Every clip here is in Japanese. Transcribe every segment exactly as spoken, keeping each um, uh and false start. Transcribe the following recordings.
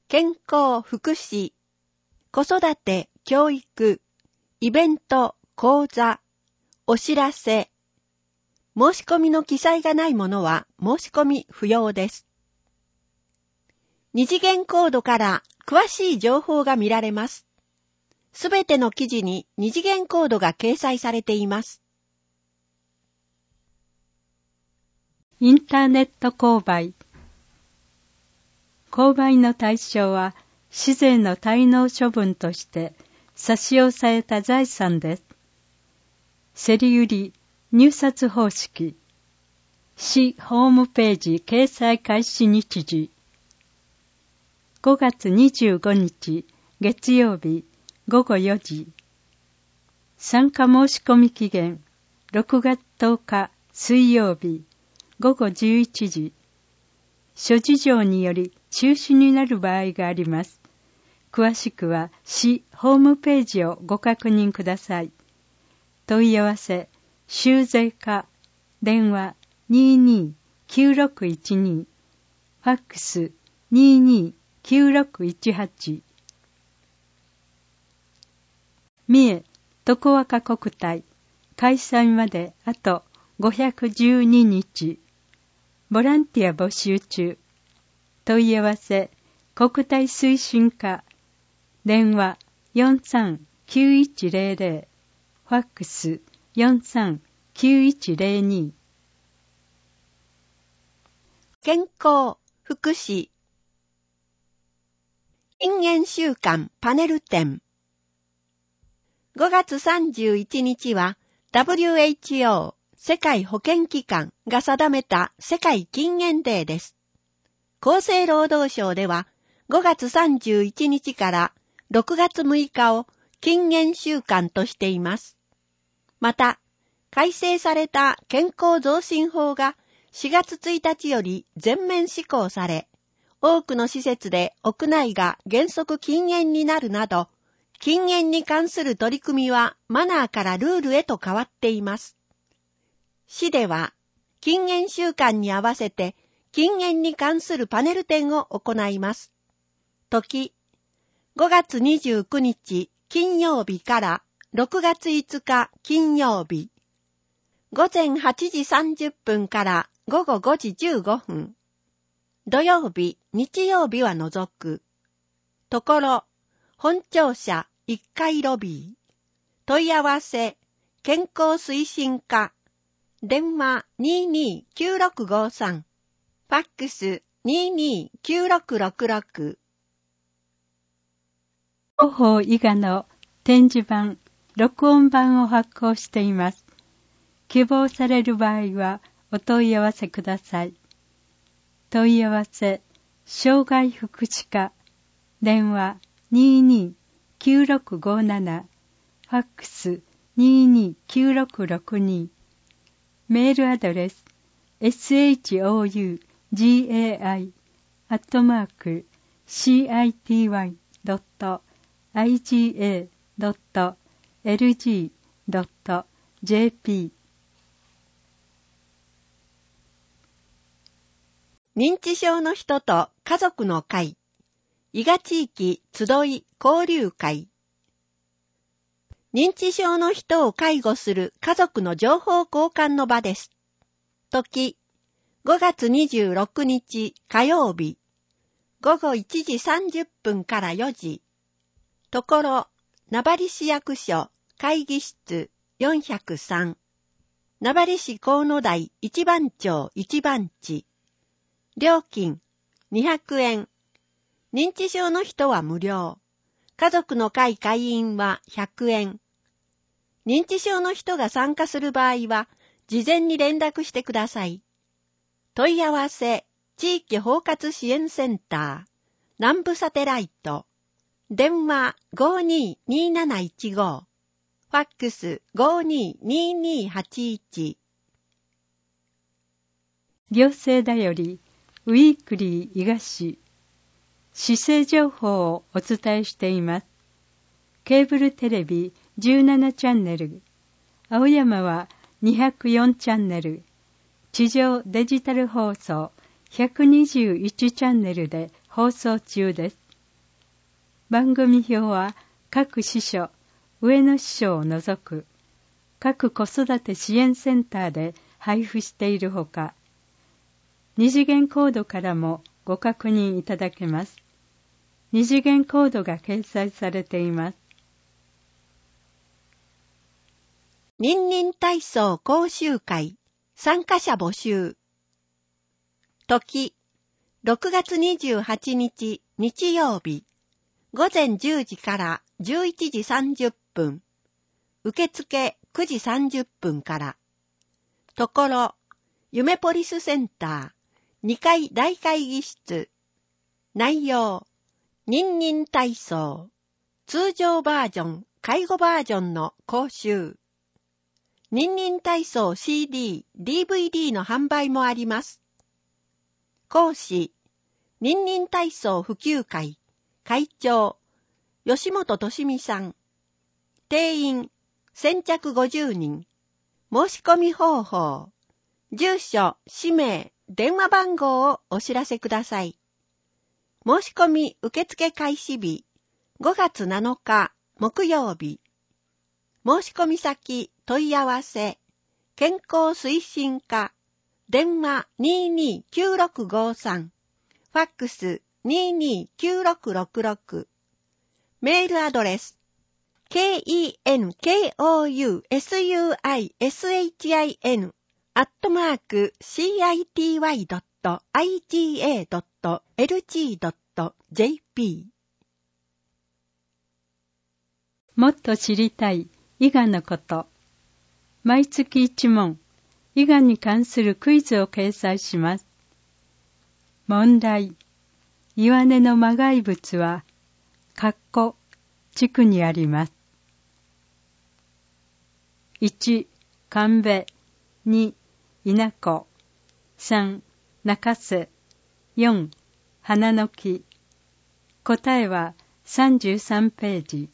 健康福祉、子育て教育、イベント講座、お知らせ、申し込みの記載がないものは申し込み不要です。二次元コードから詳しい情報が見られます。すべての記事に二次元コードが掲載されています。 インターネット購買。購買の対象は、市税の滞納処分として差し押さえた財産です。競り売り、入札方式。市ホームページ掲載開始日時。ごがつにじゅうごにち月曜日ごごよじ。参加申し込み期限ろくがつとおか水曜日ごごじゅういちじ。諸事情により中止になる場合があります。詳しくは市ホームページをご確認ください。問い合わせ、州税課、電話 にーにーきゅうろくいちに、ファックス にーにーきゅうろくいちはち。三重常若国体開催まであとごひゃくじゅうににち。ボランティア募集中。問い合わせ、国体推進課、電話 よんさんきゅういちゼロゼロ、ファックス よんさんきゅういちゼロに。 健康、福祉、禁煙週間パネル展。ごがつさんじゅういちにちは ダブリューエイチオー 世界保健機関が定めた世界禁煙デーです。厚生労働省ではごがつさんじゅういちにちからろくがつむいかを禁煙週間としています。また、改正された健康増進法がしがつついたちより全面施行され、多くの施設で屋内が原則禁煙になるなど、禁煙に関する取り組みはマナーからルールへと変わっています。市では、禁煙週間に合わせて禁煙に関するパネル展を行います。時、ごがつにじゅうくにち金曜日からろくがついつか金曜日、ごぜんはちじさんじゅっぷんからごごごじじゅうごふん、土曜日、日曜日は除く。ところ、本庁舎いっかいロビー。問い合わせ、健康推進課。電話 にーにーきゅうろくごさん。ファックス にーにーきゅうろくろくろく。 広報伊賀の展示版、録音版を発行しています。希望される場合はお問い合わせください。問い合わせ、障害福祉課、電話 にーにーきゅうろくごなな、ファックス にーにーきゅうろくろくに、メールアドレス エスエイチオーユージェイエーアイ アットマーク シーアイティーワイ ドット アイジーエー ドット エルジー ドット ジェーピー。 認知症の人と家族の会、伊賀地域集い交流会。認知症の人を介護する家族の情報交換の場です。時、ごがつにじゅうろくにち火曜日、ごごいちじさんじゅっぷんからよじ。ところ、名張市役所会議室よんひゃくさん。名張市河野台一番町一番地。料金にひゃくえん。認知症の人は無料。家族の会会員はひゃくえん。認知症の人が参加する場合は、事前に連絡してください。問い合わせ、地域包括支援センター、南部サテライト、電話 ごーにーにーなないちご、ファックス ごーにーにーにーはちいち。 行政だより、ウィークリー伊賀市、市政情報をお伝えしています。ケーブルテレビじゅうななチャンネル、青山はにひゃくよんチャンネル、地上デジタル放送ひゃくにじゅういちチャンネルで放送中です。 番組表は各支所、上野支所を除く各子育て支援センターで配布しているほか、二次元コードからもご確認いただけます。二次元コードが掲載されています。 認認体操講習会参加者募集。時、ろくがつにじゅうはちにち日曜日、ごぜんじゅうじからじゅういちじさんじゅっぷん。受付くじさんじゅっぷんから。ところ、夢ポリスセンターにかい大会議室。内容、認認体操、通常バージョン、介護バージョンの講習。認認体操 シーディー、ディーブイディー の販売もあります。講師、認認体操普及会、会長、吉本俊美さん。定員、先着ごじゅうにん。申し込み方法、住所、氏名、電話番号をお知らせください。申し込み受付開始日、ごがつなのか木曜日。申し込み先、問い合わせ、健康推進課、電話 にーにーきゅうろくごさん、ファックス にーにーきゅうろくろくろく、メールアドレス、ケーイーエヌケーオーユーエスユーアイエスエイチアイエヌ アットマーク シーアイティーワイドットアイジーエードットエルジードットジェーピー。もっと知りたい伊賀のこと。毎月一問、伊賀に関するクイズを掲載します。問題。岩根の磨崖仏は、かっこ、地区にあります。いち、神戸。に、稲子。さん、中瀬。よん、花の木。答えはさんじゅうさんページ。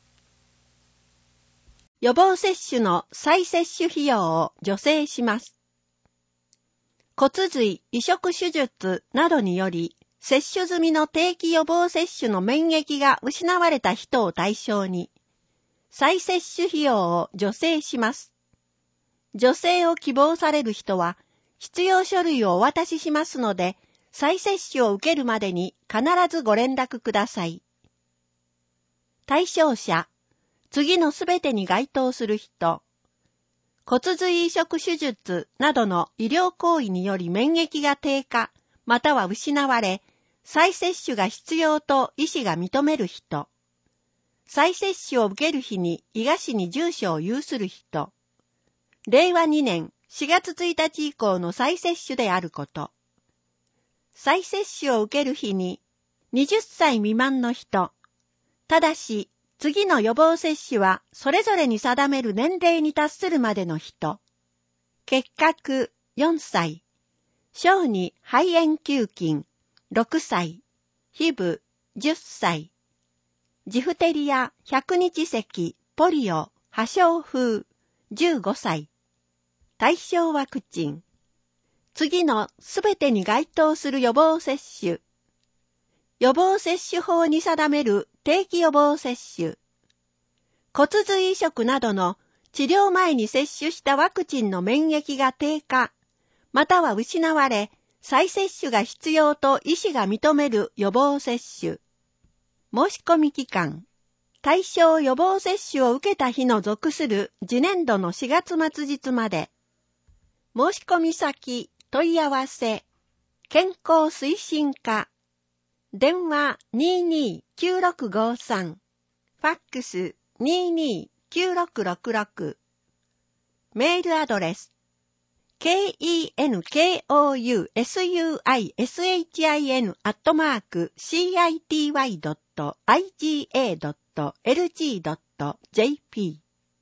予防接種の再接種費用を助成します。骨髄移植手術などにより、接種済みの定期予防接種の免疫が失われた人を対象に、再接種費用を助成します。助成を希望される人は、必要書類をお渡ししますので、再接種を受けるまでに必ずご連絡ください。対象者、次のすべてに該当する人、骨髄移植手術などの医療行為により免疫が低下、または失われ、再接種が必要と医師が認める人、再接種を受ける日に伊賀市に住所を有する人、れいわにねんしがつついたち以降の再接種であること、再接種を受ける日にはたち未満の人、ただし次の予防接種はそれぞれに定める年齢に達するまでの人、結核よんさい、小児肺炎球菌ろくさい、ヒブじゅっさい、ジフテリア百日咳、ポリオ、破傷風じゅうごさい、対象ワクチン、次のすべてに該当する予防接種、予防接種法に定める定期予防接種、骨髄移植などの治療前に接種したワクチンの免疫が低下、または失われ、再接種が必要と医師が認める予防接種。申し込み期間、対象予防接種を受けた日の属する次年度のしがつ末日まで。申し込み先、問い合わせ、健康推進課、電話 にーにーきゅうろくごさん、ファックス にーにーきゅうろくろくろく、メールアドレス、ケーイーエヌケーオーユーエスユーアイエスエイチアイエヌ アットマーク シーアイティーワイドットアイジーエードットエルジードットジェーピ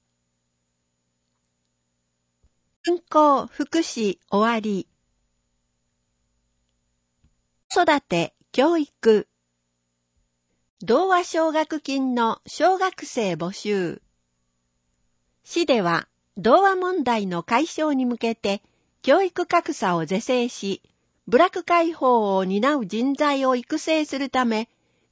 ー。健康福祉終わり。子育て教育。童話奨学金の小学生募集。市では童話問題の解消に向けて教育格差を是正し、部落解放を担う人材を育成するため、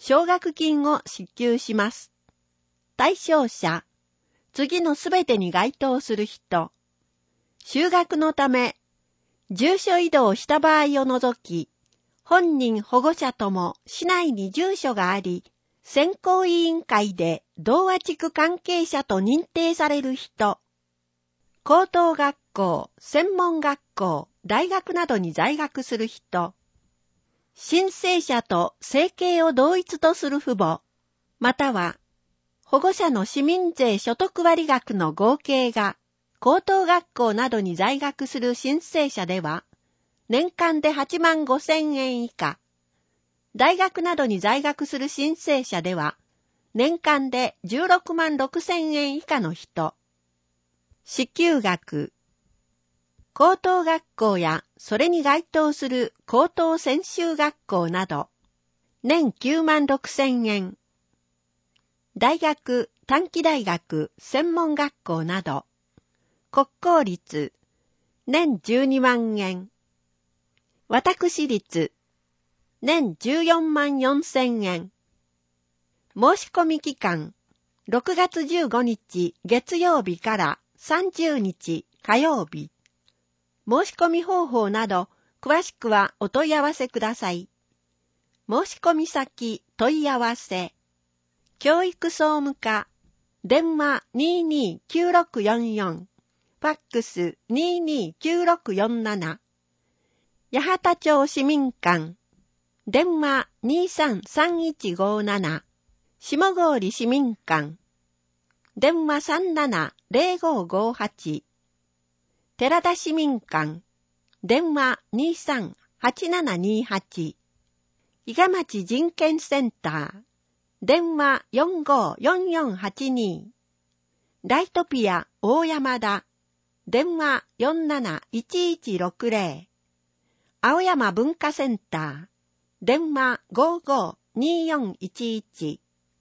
奨学金を支給します。対象者、次のすべてに該当する人、就学のため、住所移動した場合を除き、本人保護者とも市内に住所があり、選考委員会で同和地区関係者と認定される人、高等学校、専門学校、大学などに在学する人、申請者と生計を同一とする父母、または保護者の市民税所得割額の合計が高等学校などに在学する申請者では、年間ではちまんごせんえん以下、大学などに在学する申請者では、年間でじゅうろくまんろくせんえん以下の人、支給額、高等学校やそれに該当する高等専修学校など、年きゅうまんろくせんえん、大学、短期大学、専門学校など、国公立、年じゅうにまんえん、私立、年じゅうよんまんよんせんえん、申し込み期間、ろくがつじゅうごにち月曜日からさんじゅうにち火曜日、申し込み方法など、詳しくはお問い合わせください。申し込み先、問い合わせ、教育総務課、電話 にーにーきゅうろくよんよん、ファックス にーにーきゅうろくよんなな、八幡町市民館、電話 にーさんさんいちごなな、下郡市民館、電話 さんななぜろごごはち、寺田市民館、電話 にーさんはちななにはち、伊賀町人権センター、電話 よんごよんよんはちに、ライトピア大山田、電話 よんなないちいちろくぜろ、青山文化センター、電話 ごごによんいちいち。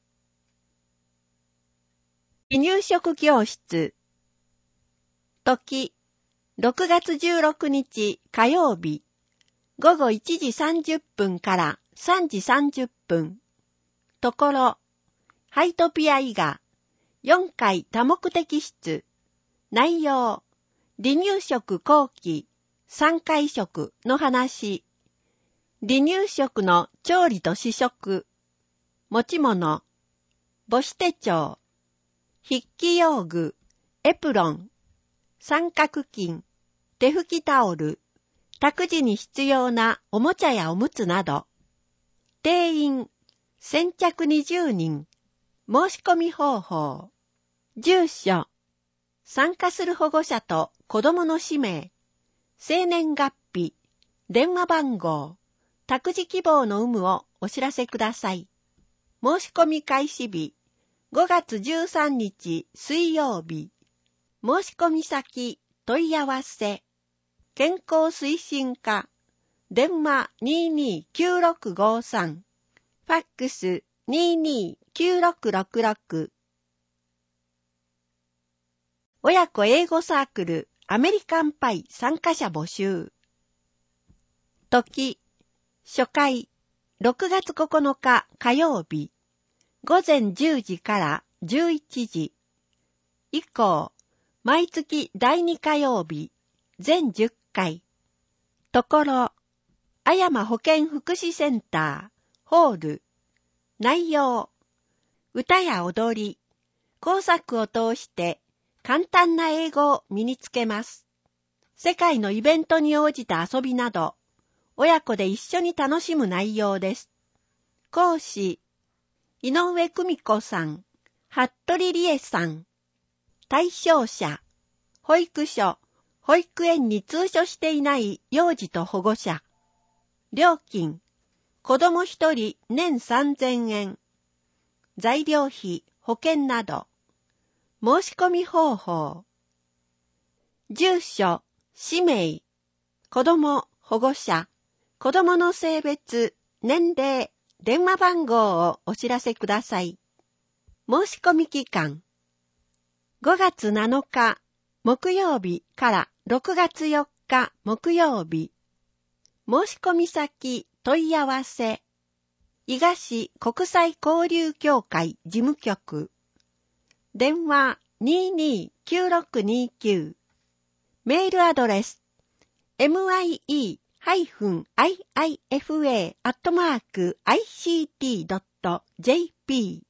離乳食教室、時、ろくがつじゅうろくにち火曜日、ごごいちじさんじゅっぷんからさんじさんじゅっぷん。ところ、ハイトピア伊賀、よんかい多目的室、内容、離乳食後期、さんかい食の話、離乳食の調理と試食、持ち物、母子手帳、筆記用具、エプロン、三角巾、手拭きタオル、託児に必要なおもちゃやおむつなど、定員、先着にじゅうにん、申し込み方法、住所、参加する保護者と子供の氏名、生年月日、電話番号、託児希望の有無をお知らせください。申し込み開始日、ごがつじゅうさんにち水曜日。申し込み先、問い合わせ、健康推進課、電話 にーにーきゅうろくごさん、ファックス にーにーきゅうろくろくろく。親子英語サークルアメリカンパイ参加者募集。時、初回、ろくがつここのか火曜日、ごぜんじゅうじからじゅういちじ。以降、毎月だいに火曜日、全じゅっかい。ところ、あやま保健福祉センター、ホール。内容、歌や踊り、工作を通して簡単な英語を身につけます。世界のイベントに応じた遊びなど、親子で一緒に楽しむ内容です。講師、井上久美子さん、服部理恵さん。対象者、保育所、保育園に通所していない幼児と保護者。料金、子供一人年さんぜんえん。材料費、保険など。申し込み方法。住所、氏名、子供、保護者、子供の性別、年齢、電話番号をお知らせください。申し込み期間。ごがつなのか木曜日からろくがつよっか木曜日。申し込み先、問い合わせ。 伊賀市国際交流協会事務局。電話 にーにーきゅうろくにーきゅう。メールアドレス エムアイイー アイアイエフエー アットマーク アイシーティー ドット ジェーピ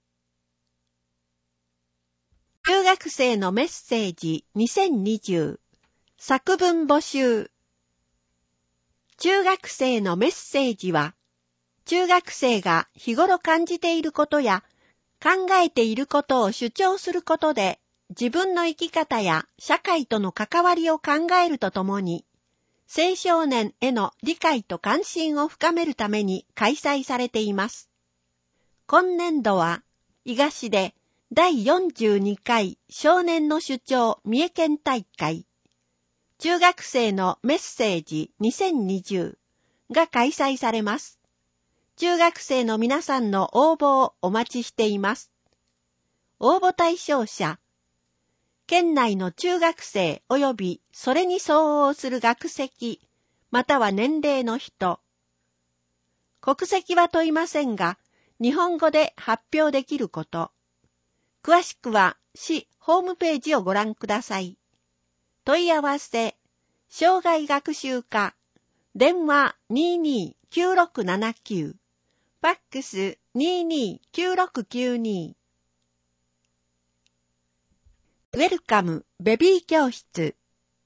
ー。中学生のメッセージにせんにじゅう作文募集。中学生のメッセージは、中学生が日頃感じていることや考えていることを主張することで、自分の生き方や社会との関わりを考えるとともに、青少年への理解と関心を深めるために開催されています。今年度は、伊賀市でだいよんじゅうにかい少年の主張三重県大会、中学生のメッセージにせんにじゅうが開催されます。中学生の皆さんの応募をお待ちしています。応募対象者、県内の中学生及びそれに相応する学籍、または年齢の人。国籍は問いませんが、日本語で発表できること。詳しくは市ホームページをご覧ください。問い合わせ、障害学習課、電話 にーにーきゅうろくななきゅう、ファックス にーにーきゅうろくきゅうに。ウェルカムベビー教室。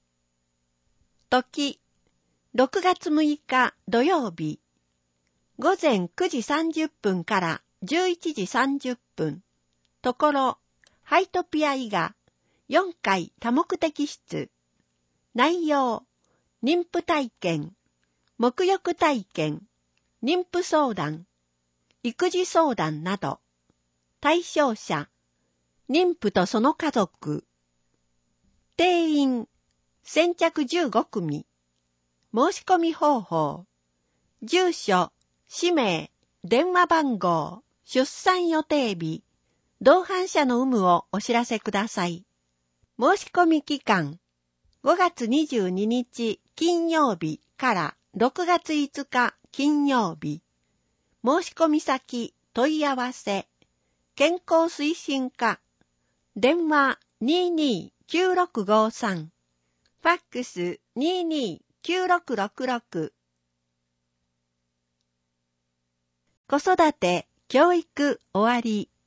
時、ろくがつむいか土曜日、ごぜんくじさんじゅっぷんからじゅういちじさんじゅっぷん。ところ、ハイトピア伊賀よんかい多目的室。内容、妊婦体験、沐浴体験、妊婦相談、育児相談など。対象者、妊婦とその家族。定員、先着じゅうごくみ。申し込み方法、住所、氏名、電話番号、出産予定日、同伴者の有無をお知らせください。申し込み期間、ごがつにじゅうににち金曜日からろくがついつか金曜日。申し込み先、問い合わせ、健康推進課、電話 にーにーきゅうろくごさん、ファックス にーにーきゅうろくろくろく。子育て、教育終わり。